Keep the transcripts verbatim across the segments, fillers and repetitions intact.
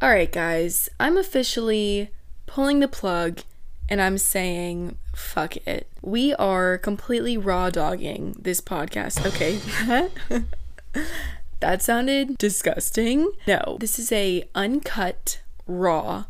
Alright guys, I'm officially pulling the plug and I'm saying fuck it. We are completely raw dogging this podcast. Okay. That sounded disgusting. No, this is a uncut, raw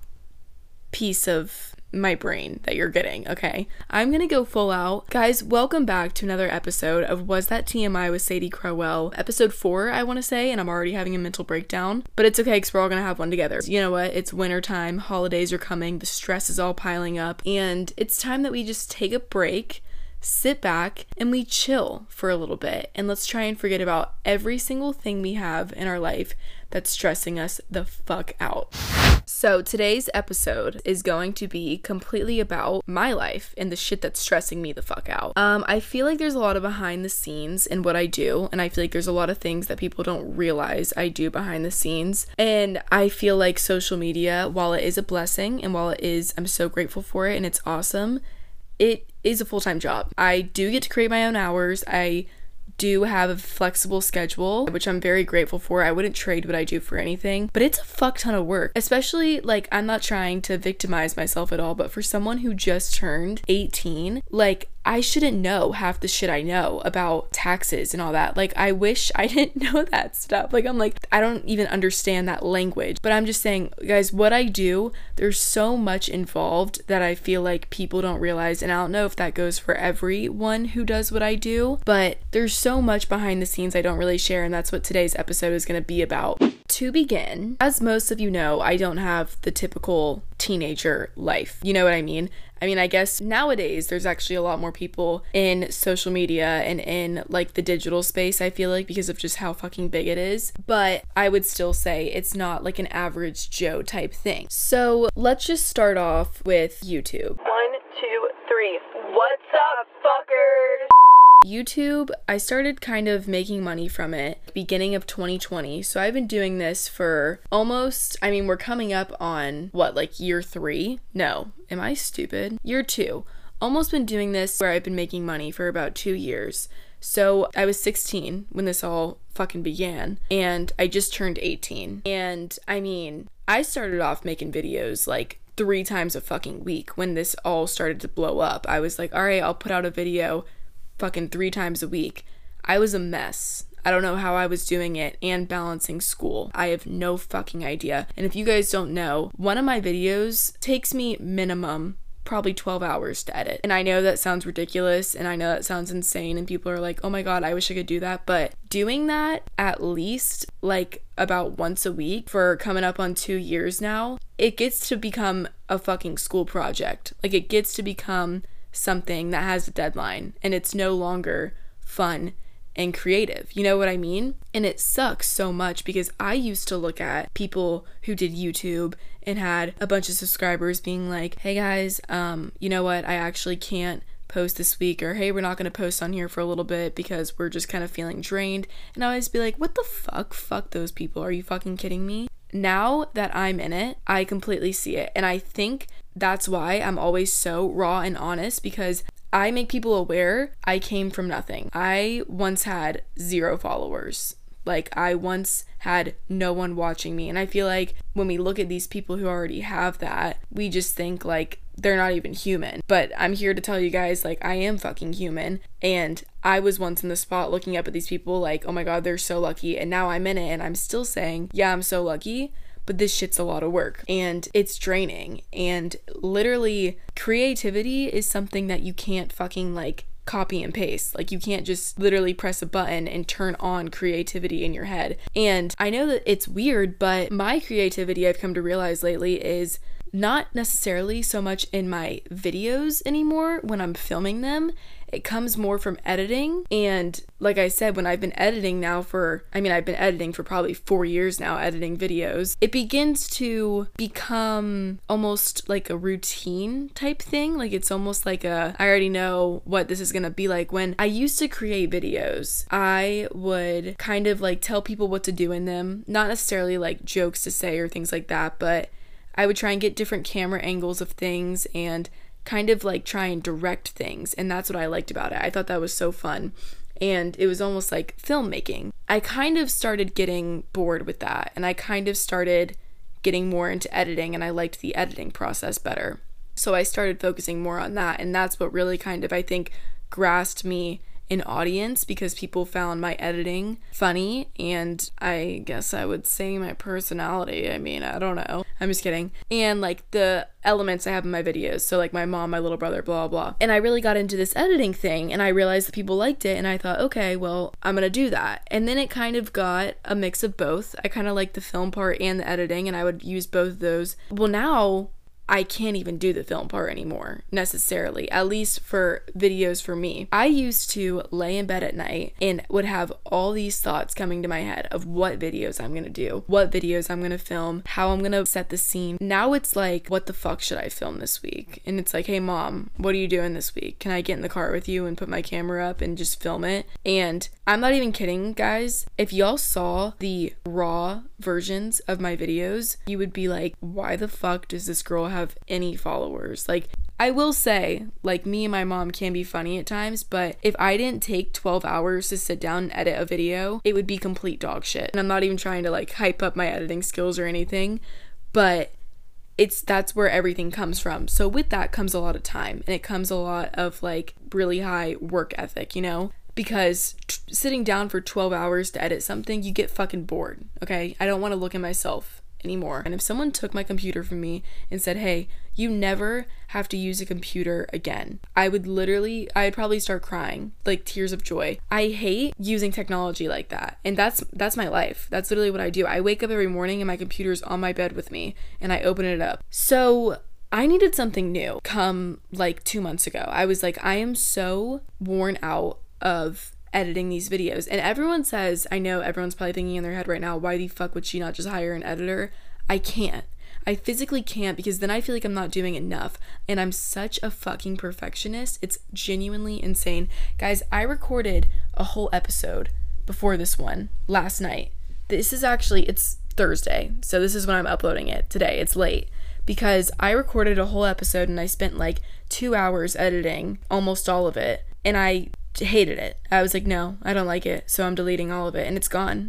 piece of my brain that you're getting, okay? I'm gonna go full out. Guys, welcome back to another episode of Was That T M I with Sadie Crowell. Episode four, I want to say, and I'm already having a mental breakdown. But it's okay, because we're all gonna have one together. You know what? It's winter time, holidays are coming, the stress is all piling up, and it's time that we just take a break, sit back, and we chill for a little bit. And let's try and forget about every single thing we have in our life that's stressing us the fuck out. So today's episode is going to be completely about my life and the shit that's stressing me the fuck out. Um, I feel like there's a lot of behind the scenes in what I do, and I feel like there's a lot of things that people don't realize I do behind the scenes. And I feel like social media, while it is a blessing and while it is, I'm so grateful for it and it's awesome, it is a full-time job. I do get to create my own hours. I do have a flexible schedule, which I'm very grateful for. I wouldn't trade what I do for anything, but it's a fuck ton of work. Especially, like, I'm not trying to victimize myself at all, but for someone who just turned eighteen, like, I shouldn't know half the shit I know about taxes and all that. Like, I wish I didn't know that stuff. Like, I'm like, I don't even understand that language. But I'm just saying, guys, what I do, there's so much involved that I feel like people don't realize. And I don't know if that goes for everyone who does what I do, but there's so much behind the scenes I don't really share. And that's what today's episode is going to be about. To begin, as most of you know, I don't have the typical teenager life. You know what I mean? I mean, I guess nowadays there's actually a lot more people in social media and in like the digital space, I feel like, because of just how fucking big it is. But I would still say it's not like an average Joe type thing. So let's just start off with YouTube. One, two, three. What's up, fuckers? YouTube, I started kind of making money from it beginning of twenty twenty. So I've been doing this for almost, I mean, we're coming up on what, like year three? No, am I stupid? Year two. Almost been doing this where I've been making money for about two years. So I was sixteen when this all fucking began, and I just turned eighteen. And I mean, I started off making videos like three times a fucking week when this all started to blow up. I was like, all right, I'll put out a video fucking three times a week. I was a mess. I don't know how I was doing it and balancing school. I have no fucking idea. And if you guys don't know, one of my videos takes me minimum probably twelve hours to edit. And I know that sounds ridiculous and I know that sounds insane and people are like, oh my god, I wish I could do that. But doing that at least like about once a week for coming up on two years now, it gets to become a fucking school project. Like, it gets to become something that has a deadline and it's no longer fun and creative. You know what I mean? And it sucks so much because I used to look at people who did YouTube and had a bunch of subscribers being like, hey guys, um, you know what? I actually can't post this week, or hey, we're not going to post on here for a little bit because we're just kind of feeling drained. And I always be like, what the fuck? Fuck those people. Are you fucking kidding me? Now that I'm in it, I completely see it. And I think that's why I'm always so raw and honest, because I make people aware I came from nothing. I once had zero followers. Like, I once had no one watching me. And I feel like when we look at these people who already have that, we just think like they're not even human. But I'm here to tell you guys, like, I am fucking human. And I was once in the spot looking up at these people like, oh my god, they're so lucky. And now I'm in it and I'm still saying, yeah, I'm so lucky. But this shit's a lot of work and it's draining. And literally, creativity is something that you can't fucking like copy and paste. Like, you can't just literally press a button and turn on creativity in your head. And I know that it's weird, but my creativity, I've come to realize lately, is not necessarily so much in my videos anymore when I'm filming them. It comes more from editing. And like I said, when I've been editing now for, I mean, I've been editing for probably four years now, editing videos, it begins to become almost like a routine type thing. Like, it's almost like a, I already know what this is gonna be like. When I used to create videos, I would kind of like tell people what to do in them. Not necessarily like jokes to say or things like that, but I would try and get different camera angles of things and kind of like try and direct things. And that's what I liked about it. I thought that was so fun. And it was almost like filmmaking. I kind of started getting bored with that. And I kind of started getting more into editing, and I liked the editing process better. So I started focusing more on that, and that's what really kind of, I think, grasped me an audience, because people found my editing funny, and I guess I would say my personality. I mean, I don't know. I'm just kidding. And like the elements I have in my videos. So like my mom, my little brother, blah, blah. And I really got into this editing thing, and I realized that people liked it, and I thought, okay, well, I'm gonna do that. And then it kind of got a mix of both. I kind of liked the film part and the editing, and I would use both of those. Well, now I can't even do the film part anymore, necessarily, at least for videos for me. I used to lay in bed at night and would have all these thoughts coming to my head of what videos I'm gonna do, what videos I'm gonna film, how I'm gonna set the scene. Now it's like, what the fuck should I film this week? And it's like, hey mom, what are you doing this week? Can I get in the car with you and put my camera up and just film it? And I'm not even kidding, guys. If y'all saw the raw versions of my videos, you would be like, why the fuck does this girl have have any followers? Like, I will say, like, me and my mom can be funny at times, but if I didn't take twelve hours to sit down and edit a video, it would be complete dog shit. And I'm not even trying to like hype up my editing skills or anything, but it's that's where everything comes from. So with that comes a lot of time, and it comes a lot of like really high work ethic, you know? Because t- sitting down for twelve hours to edit something, you get fucking bored, okay? I don't want to look at myself anymore. And if someone took my computer from me and said, hey, you never have to use a computer again, I would literally, I'd probably start crying, like tears of joy. I hate using technology like that. And that's that's my life. That's literally what I do. I wake up every morning and my computer's on my bed with me, and I open it up. So I needed something new come like two months ago. I was like, I am so worn out of editing these videos. And everyone says, I know everyone's probably thinking in their head right now, why the fuck would she not just hire an editor? I can't. I physically can't, because then I feel like I'm not doing enough, and I'm such a fucking perfectionist. It's genuinely insane. Guys, I recorded a whole episode before this one last night. This is actually, it's Thursday, so this is when I'm uploading it today. It's late because I recorded a whole episode and I spent like two hours editing almost all of it, and I hated it. I was like, no, I don't like it, so I'm deleting all of it, and it's gone.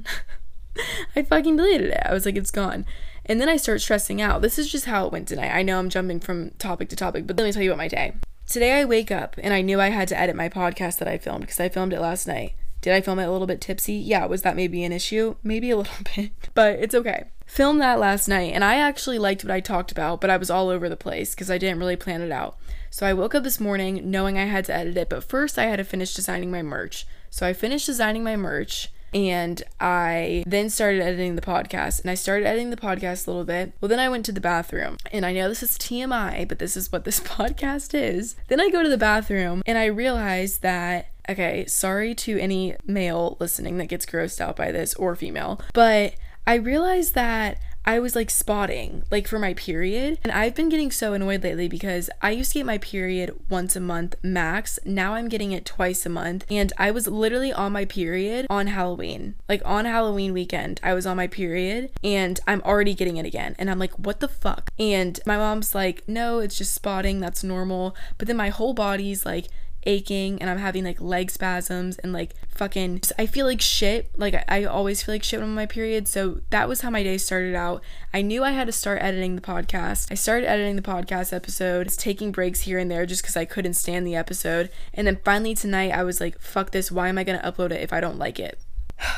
I fucking deleted it. I was like, it's gone. And then I start stressing out. This is just how it went tonight. I know I'm jumping from topic to topic, but let me tell you about my day. Today I wake up and I knew I had to edit my podcast that I filmed, because I filmed it last night. Did I film it a little bit tipsy? Yeah. Was that maybe an issue? Maybe a little bit, but it's okay. Filmed that last night, and I actually liked what I talked about, but I was all over the place because I didn't really plan it out. So I woke up this morning knowing I had to edit it, but first I had to finish designing my merch. So I finished designing my merch, and I then started editing the podcast, and I started editing the podcast a little bit. Well, then I went to the bathroom, and I know this is T M I, but this is what this podcast is. Then I go to the bathroom, and I realized that, okay, sorry to any male listening that gets grossed out by this, or female, but I realized that I was like spotting, like for my period. And I've been getting so annoyed lately because I used to get my period once a month max. Now I'm getting it twice a month. And I was literally on my period on Halloween. Like on Halloween weekend, I was on my period and I'm already getting it again. And I'm like, what the fuck? And my mom's like, no, it's just spotting. That's normal. But then my whole body's like aching, and I'm having like leg spasms and like fucking, I feel like shit. Like I, I always feel like shit when I'm on my period. So that was how my day started out. I knew I had to start editing the podcast. I started editing the podcast episode, taking breaks here and there just because I couldn't stand the episode. And then finally tonight I was like, fuck this, why am I gonna upload it if I don't like it?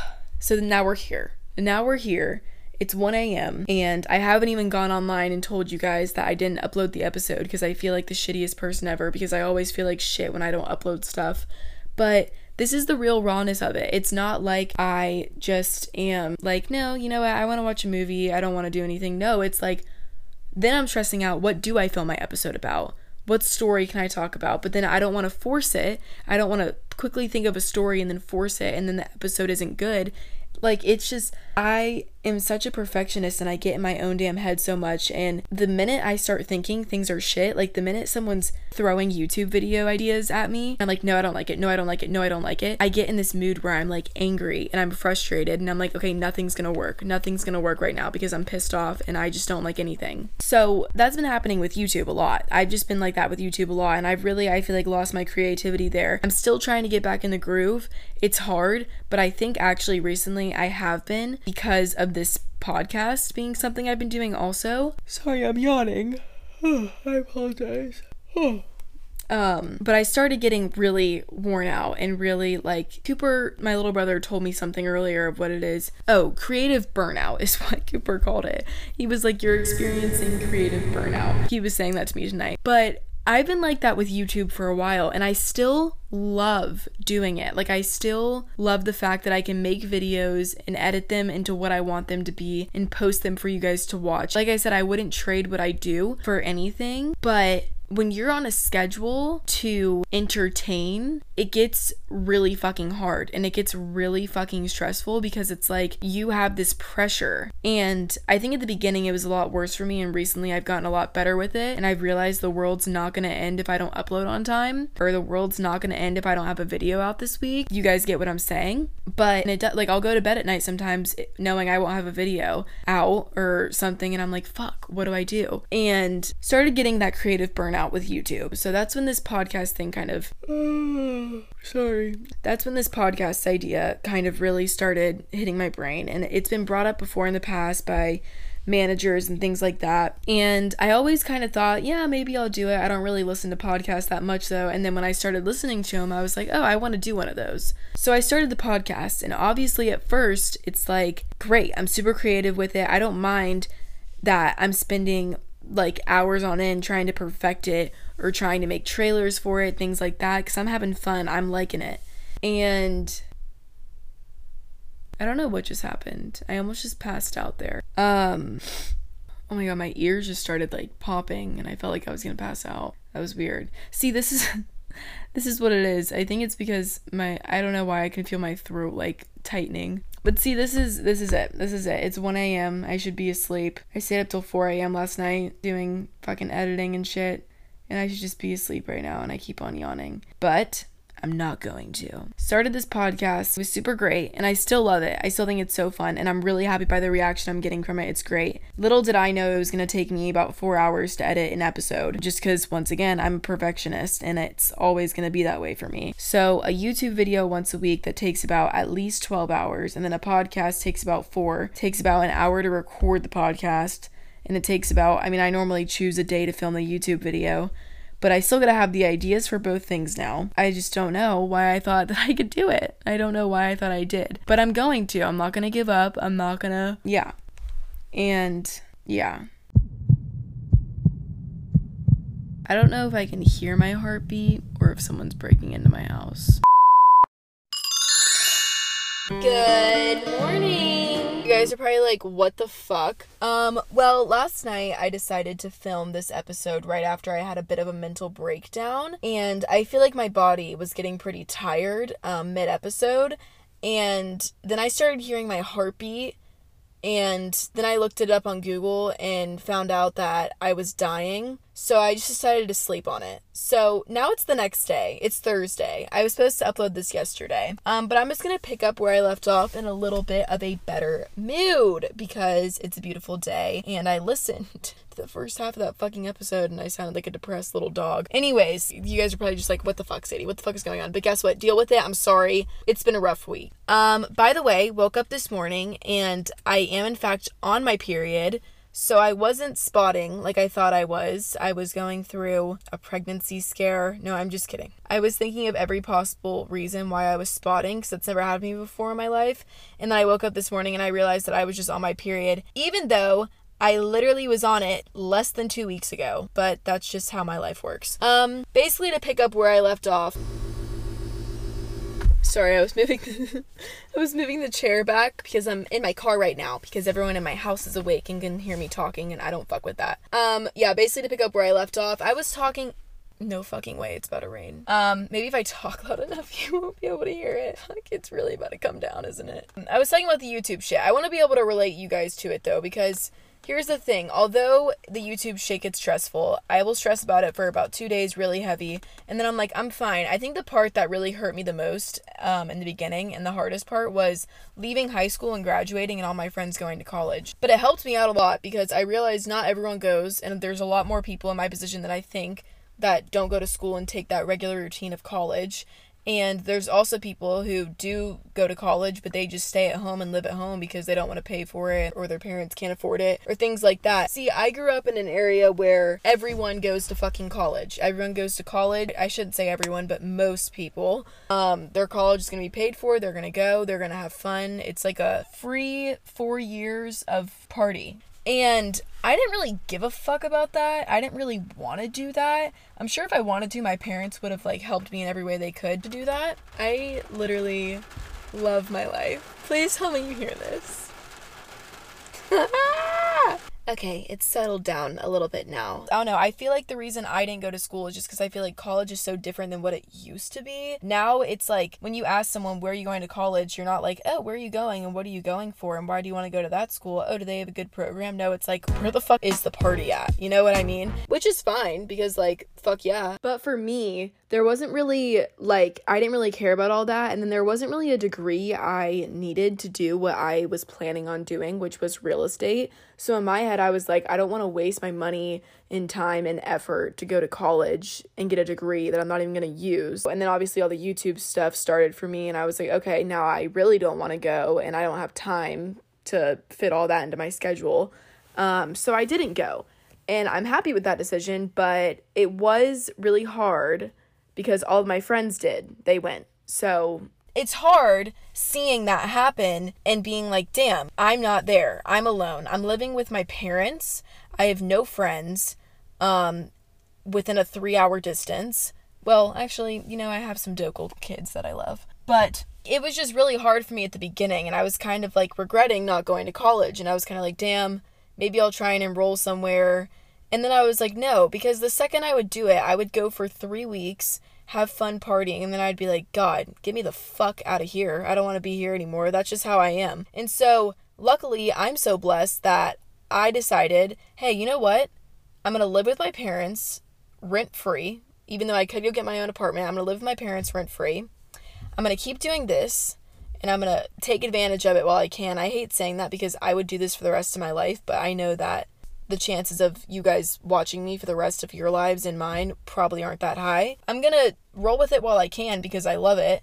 So now we're here. Now we're here. It's one a.m. and I haven't even gone online and told you guys that I didn't upload the episode, because I feel like the shittiest person ever, because I always feel like shit when I don't upload stuff. But this is the real rawness of it. It's not like I just am like, no, you know what, I want to watch a movie, I don't want to do anything. No, it's like, then I'm stressing out, what do I film my episode about? What story can I talk about? But then I don't want to force it. I don't want to quickly think of a story and then force it, and then the episode isn't good. Like, it's just, I am such a perfectionist and I get in my own damn head so much. And the minute I start thinking things are shit, like the minute someone's throwing YouTube video ideas at me, I'm like, no, I don't like it. No, I don't like it. No, I don't like it. I get in this mood where I'm like angry and I'm frustrated, and I'm like, okay, nothing's gonna work. Nothing's gonna work right now because I'm pissed off and I just don't like anything. So that's been happening with YouTube a lot. I've just been like that with YouTube a lot, and I've really, I feel like lost my creativity there. I'm still trying to get back in the groove. It's hard, but I think actually recently I have been, because of of this podcast being something I've been doing also. Sorry, I'm yawning. I apologize. Um, but I started getting really worn out and really like Cooper, my little brother, told me something earlier of what it is. Oh, creative burnout is what Cooper called it. He was like, you're experiencing creative burnout. He was saying that to me tonight. But I've been like that with YouTube for a while, and I still love doing it. Like, I still love the fact that I can make videos and edit them into what I want them to be and post them for you guys to watch. Like I said, I wouldn't trade what I do for anything, but when you're on a schedule to entertain, it gets really fucking hard and it gets really fucking stressful because it's like you have this pressure. And I think at the beginning it was a lot worse for me, and recently I've gotten a lot better with it, and I've realized the world's not gonna end if I don't upload on time, or the world's not gonna end if I don't have a video out this week. You guys get what I'm saying? But it does, like, I'll go to bed at night sometimes knowing I won't have a video out or something, and I'm like, fuck, what do I do? And started getting that creative burnout with YouTube. So that's when this podcast thing kind of uh, sorry that's when this podcast idea kind of really started hitting my brain, and it's been brought up before in the past by managers and things like that, and I always kind of thought, yeah, maybe I'll do it. I don't really listen to podcasts that much though. And then when I started listening to them, I was like, oh, I want to do one of those. So I started the podcast, and obviously at first it's like, great, I'm super creative with it. I don't mind that I'm spending like hours on end trying to perfect it or trying to make trailers for it, things like that, because I'm having fun. I'm liking it. And I don't know what just happened. I almost just passed out there. Um, oh my god, my ears just started like popping and I felt like I was gonna pass out. That was weird. See, this is this is what it is. I think it's because my, I don't know why I can feel my throat like tightening. But see, this is this is it. This is it. It's one a.m. I should be asleep. I stayed up till four a.m. last night doing fucking editing and shit, and I should just be asleep right now, and I keep on yawning. But I'm not going to. Started this podcast. It was super great, and I still love it. I still think it's so fun, and I'm really happy by the reaction I'm getting from it. It's great. Little did I know it was going to take me about four hours to edit an episode, just because, once again, I'm a perfectionist, and it's always going to be that way for me. So a YouTube video once a week that takes about at least twelve hours, and then a podcast takes about four. Takes about an hour to record the podcast, and it takes about, I mean, I normally choose a day to film the YouTube video, but I still gotta have the ideas for both things now. I just don't know why I thought that I could do it. I don't know why I thought I did. But I'm going to. I'm not gonna give up. I'm not gonna... Yeah. And... yeah. I don't know if I can hear my heartbeat or if someone's breaking into my house. Good morning. You guys are probably like, what the fuck? Um, well, last night I decided to film this episode right after I had a bit of a mental breakdown, and I feel like my body was getting pretty tired um, mid-episode, and then I started hearing my heartbeat, and then I looked it up on Google and found out that I was dying. So I just decided to sleep on it. So now it's the next day. It's Thursday. I was supposed to upload this yesterday. Um, but I'm just going to pick up where I left off in a little bit of a better mood because it's a beautiful day. And I listened to the first half of that fucking episode and I sounded like a depressed little dog. Anyways, you guys are probably just like, what the fuck, Sadie? What the fuck is going on? But guess what? Deal with it. I'm sorry. It's been a rough week. Um, by the way, woke up this morning and I am in fact on my period. So I wasn't spotting like I thought I was. I was going through a pregnancy scare. No, I'm just kidding. I was thinking of every possible reason why I was spotting because that's never happened to me before in my life. And then I woke up this morning and I realized that I was just on my period, even though I literally was on it less than two weeks ago. But that's just how my life works. Um, basically to pick up where I left off. Sorry, I was moving I was moving the chair back because I'm in my car right now because everyone in my house is awake and can hear me talking and I don't fuck with that. Um, yeah, basically to pick up where I left off, I was talking... No fucking way, it's about to rain. Um, maybe if I talk loud enough, you won't be able to hear it. Like, it's really about to come down, isn't it? I was talking about the YouTube shit. I want to be able to relate you guys to it, though, because... Here's the thing, although the YouTube shit gets stressful, I will stress about it for about two days really heavy, and then I'm like, I'm fine. I think the part that really hurt me the most um, in the beginning, and the hardest part, was leaving high school and graduating and all my friends going to college. But it helped me out a lot because I realized not everyone goes, and there's a lot more people in my position than I think that don't go to school and take that regular routine of college. And there's also people who do go to college, but they just stay at home and live at home because they don't want to pay for it, or their parents can't afford it, or things like that. See, I grew up in an area where everyone goes to fucking college. Everyone goes to college. I shouldn't say everyone, but most people. Um, their college is going to be paid for. They're going to go. They're going to have fun. It's like a free four years of party. And I didn't really give a fuck about that. I didn't really want to do that. I'm sure if I wanted to, my parents would have, like, helped me in every way they could to do that. I literally love my life. Please tell me you hear this. Okay, it's settled down a little bit now. I don't know, I feel like the reason I didn't go to school is just because I feel like college is so different than what it used to be. Now it's like, when you ask someone, where are you going to college? You're not like, oh, where are you going? And what are you going for? And why do you want to go to that school? Oh, do they have a good program? No, it's like, where the fuck is the party at? You know what I mean? Which is fine, because, like, fuck yeah. But for me, there wasn't really, like, I didn't really care about all that. And then there wasn't really a degree I needed to do what I was planning on doing, which was real estate. So in my head, I was like, I don't want to waste my money and time and effort to go to college and get a degree that I'm not even going to use. And then obviously all the YouTube stuff started for me, and I was like, okay, now I really don't want to go, and I don't have time to fit all that into my schedule. Um, so I didn't go. And I'm happy with that decision, but it was really hard because all of my friends did. They went. So it's hard seeing that happen and being like, damn, I'm not there. I'm alone. I'm living with my parents. I have no friends um, within a three-hour distance. Well, actually, you know, I have some local kids that I love. But it was just really hard for me at the beginning, and I was kind of, like, regretting not going to college. And I was kind of like, damn, maybe I'll try and enroll somewhere. And then I was like, no, because the second I would do it, I would go for three weeks, have fun partying, and then I'd be like, God, get me the fuck out of here. I don't want to be here anymore. That's just how I am. And so, luckily, I'm so blessed that I decided, hey, you know what? I'm going to live with my parents rent-free. Even though I could go get my own apartment, I'm going to live with my parents rent-free. I'm going to keep doing this, and I'm going to take advantage of it while I can. I hate saying that because I would do this for the rest of my life, but I know that the chances of you guys watching me for the rest of your lives and mine probably aren't that high. I'm gonna roll with it while I can because I love it.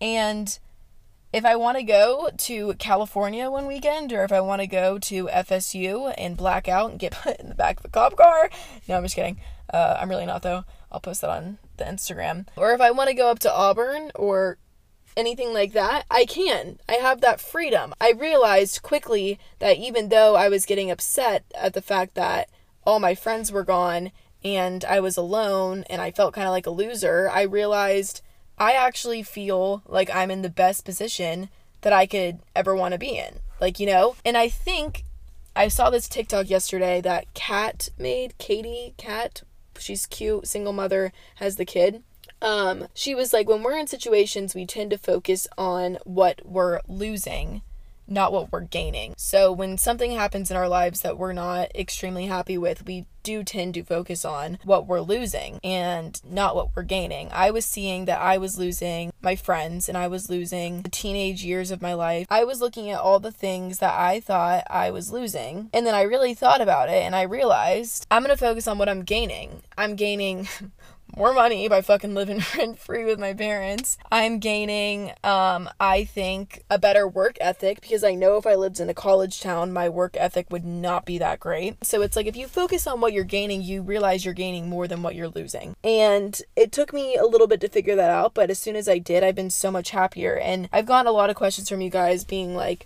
And if I want to go to California one weekend, or if I want to go to F S U and black out and get put in the back of a cop car, no, I'm just kidding. Uh, I'm really not, though. I'll post that on the Instagram. Or if I want to go up to Auburn or anything like that, I can. I have that freedom. I realized quickly that even though I was getting upset at the fact that all my friends were gone and I was alone and I felt kind of like a loser, I realized I actually feel like I'm in the best position that I could ever want to be in. Like, you know? And I think I saw this TikTok yesterday that Kat made, Katie Kat, she's cute, single mother, has the kid. Um, she was like, when we're in situations, we tend to focus on what we're losing, not what we're gaining. So when something happens in our lives that we're not extremely happy with, we do tend to focus on what we're losing and not what we're gaining. I was seeing that I was losing my friends, and I was losing the teenage years of my life. I was looking at all the things that I thought I was losing, and then I really thought about it, and I realized I'm going to focus on what I'm gaining. I'm gaining more money by fucking living rent-free with my parents. I'm gaining, um, I think, a better work ethic, because I know if I lived in a college town, my work ethic would not be that great. So it's like, if you focus on what you're gaining, you realize you're gaining more than what you're losing. And it took me a little bit to figure that out, but as soon as I did, I've been so much happier. And I've gotten a lot of questions from you guys being like,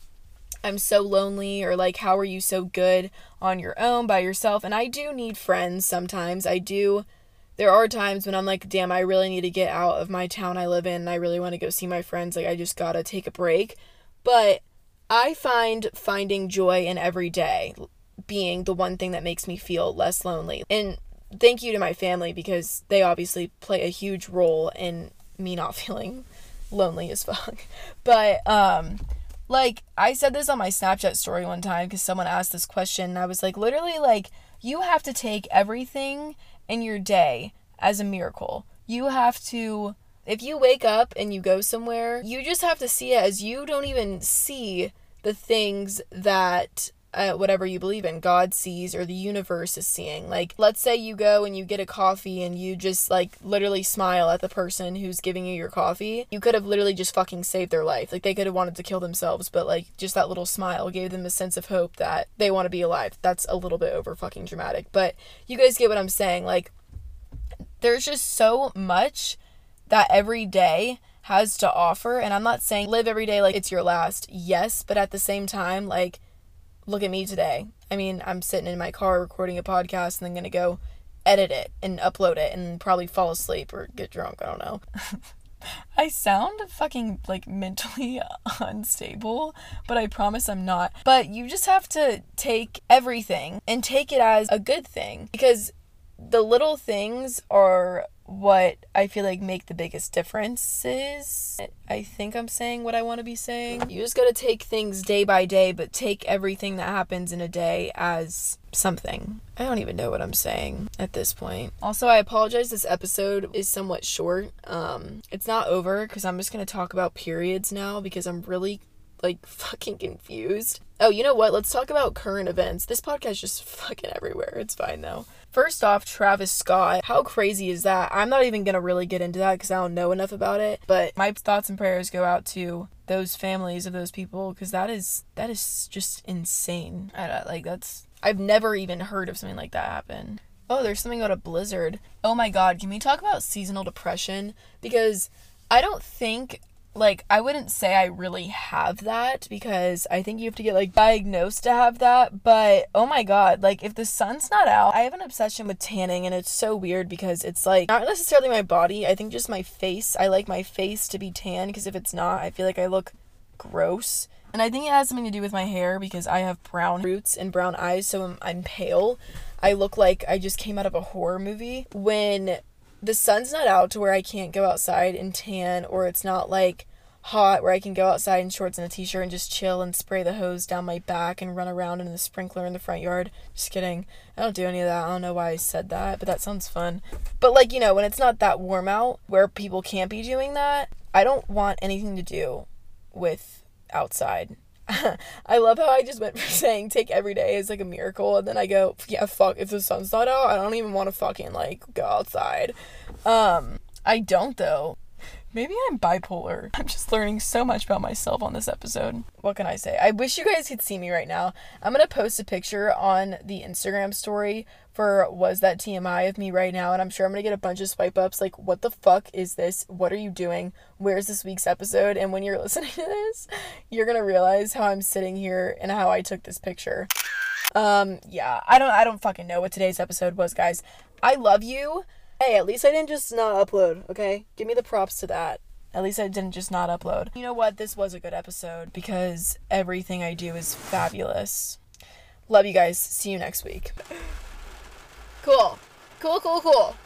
I'm so lonely, or like, how are you so good on your own by yourself? And I do need friends sometimes. I do. There are times when I'm like, damn, I really need to get out of my town I live in, and I really want to go see my friends. Like, I just gotta take a break. But I find finding joy in every day being the one thing that makes me feel less lonely. And thank you to my family, because they obviously play a huge role in me not feeling lonely as fuck. But, um, like, I said this on my Snapchat story one time because someone asked this question, and I was like, literally, like, you have to take everything in your day as a miracle. You have to, if you wake up and you go somewhere, you just have to see it as you don't even see the things that uh, whatever you believe in, God sees or the universe is seeing. Like, let's say you go and you get a coffee and you just, like, literally smile at the person who's giving you your coffee. You could have literally just fucking saved their life. Like, they could have wanted to kill themselves, but, like, just that little smile gave them a sense of hope that they want to be alive. That's a little bit over fucking dramatic, but you guys get what I'm saying. Like, there's just so much that every day has to offer, and I'm not saying live every day like it's your last. Yes, but at the same time, like, look at me today. I mean, I'm sitting in my car recording a podcast and then gonna go edit it and upload it and probably fall asleep or get drunk. I don't know. I sound fucking, like, mentally unstable, but I promise I'm not. But you just have to take everything and take it as a good thing, because the little things are what I feel like make the biggest differences. I think I'm saying what I want to be saying. You just gotta take things day by day, but take everything that happens in a day as something. I don't even know what I'm saying at this point. Also, I apologize, this episode is somewhat short. Um, it's not over because I'm just gonna talk about periods now because I'm really, like, fucking confused. Oh, you know what? Let's talk about current events. This podcast is just fucking everywhere. It's fine though. First off, Travis Scott. How crazy is that? I'm not even gonna really get into that because I don't know enough about it. But my thoughts and prayers go out to those families of those people, because that is that is just insane. I don't, like that's I've never even heard of something like that happen. Oh, there's something about a blizzard. Oh my god, can we talk about seasonal depression? Because I don't think, like, I wouldn't say I really have that, because I think you have to get, like, diagnosed to have that, but oh my god, like, if the sun's not out, I have an obsession with tanning, and it's so weird because it's, like, not necessarily my body, I think just my face. I like my face to be tan, because if it's not, I feel like I look gross. And I think it has something to do with my hair, because I have brown roots and brown eyes, so I'm, I'm pale. I look like I just came out of a horror movie. When the sun's not out to where I can't go outside and tan, or it's not, like, hot where I can go outside in shorts and a t-shirt and just chill and spray the hose down my back and run around in the sprinkler in the front yard. Just kidding. I don't do any of that. I don't know why I said that, but that sounds fun. But, like, you know, when it's not that warm out where people can't be doing that, I don't want anything to do with outside. I love how I just went from saying take every day as, like, a miracle, and then I go, yeah, fuck, if the sun's not out, I don't even want to fucking, like, go outside. Um, I don't, though. Maybe I'm bipolar. I'm just learning so much about myself on this episode. What can I say? I wish you guys could see me right now. I'm gonna post a picture on the Instagram story for Was That T M I of me right now, and I'm sure I'm gonna get a bunch of swipe ups like, what the fuck is this? What are you doing? Where's this week's episode? And when you're listening to this, you're gonna realize how I'm sitting here and how I took this picture. Um, yeah, I don't, I don't fucking know what today's episode was, guys. I love you. Hey, at least I didn't just not upload, okay? Give me the props to that. At least I didn't just not upload. You know what? This was a good episode because everything I do is fabulous. Love you guys. See you next week. Cool. Cool, cool, cool.